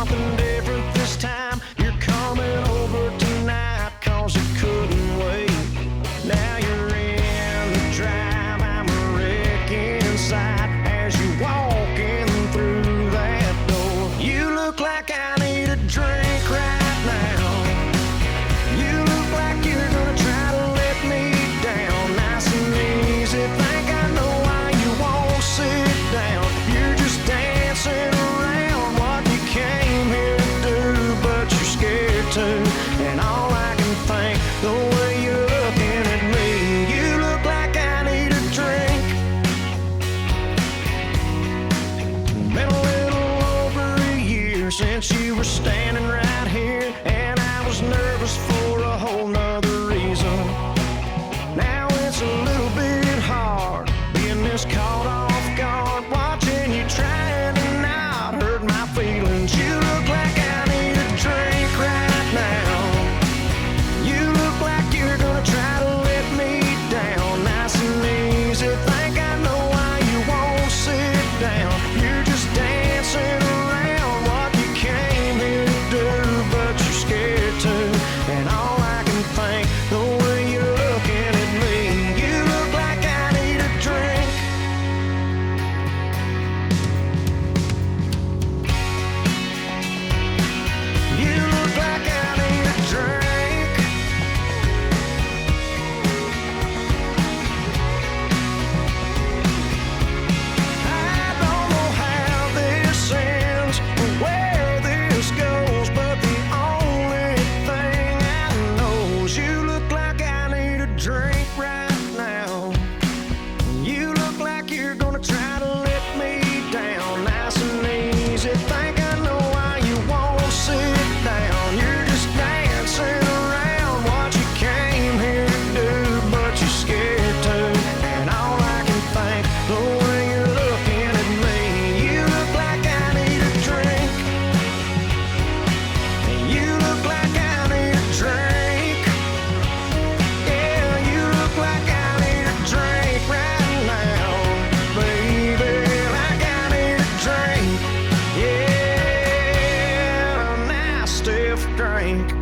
something different this time. You're coming over tonight 'cause you couldn't wait. Now you're in the drive, I'm a wreck inside as you walking through that door. You look like I need a drink right now. You look like you're gonna try to let me down nice and easy. Think I know why you won't sit down. You're just dancing around what you came here to do, but you're scared to. And all I can think, the way you're looking at me, you look like I need a drink. Been a little over a year since you were standing right here, and I was nervous for a whole nother reason. Now it's a little bit hard being this caught off guard, watching you trying to not hurt my feelings. You look like I need a drink right now. You look like you're gonna try to let me down nice and easy. Think I know why you won't sit down. You're just dancing around what you came here to do, but you're scared to. And all I can think, the way you're looking at me, you look like I need a drink. You look like I need a drink. I don't know how this ends or where this goes, but the only thing I know is you look like I need a drink right now. You look like you're gonna try to let me down nice and easy. Think I know why you won't sit down. You're just dancing around what you came here to do, but you're scared to. And all I can think, the way you're looking at me, you look like I need a drink. And you look like I need a drink. Yeah, you look like I need a drink right now, baby. Like I need a drink. Yeah, a nice stiff drink.